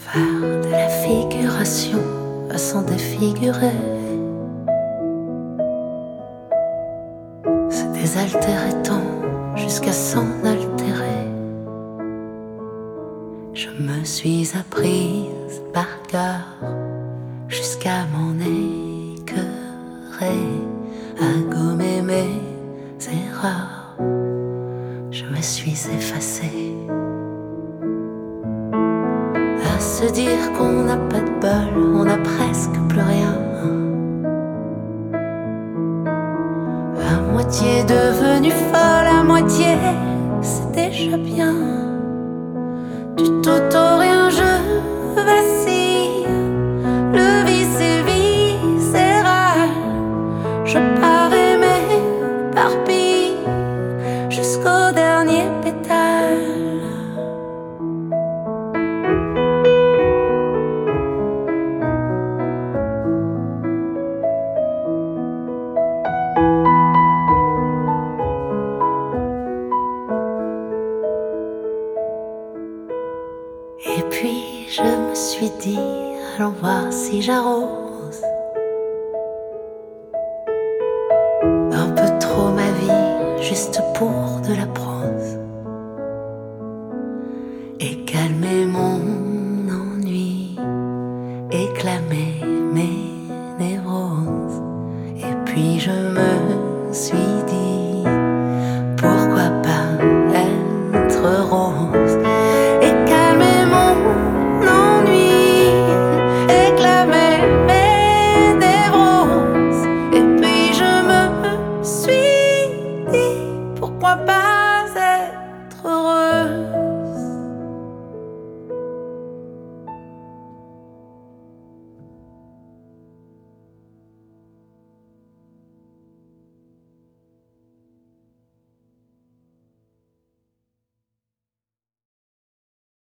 Faire de la figuration à s'en défigurer, se désaltérer tant jusqu'à s'en altérer. Je me suis apprise par cœur jusqu'à m'en écœurer, à gommer mes erreurs. Je me suis effacée, à se dire qu'on n'a pas de bol, on n'a presque plus rien. À moitié devenue folle, à moitié c'est déjà bien. Du tout au rien je vacille, le vice est viscéral. Je pars et m'éparpille jusqu'au dernier pétale. Et puis je me suis dit, allons voir si j'arrose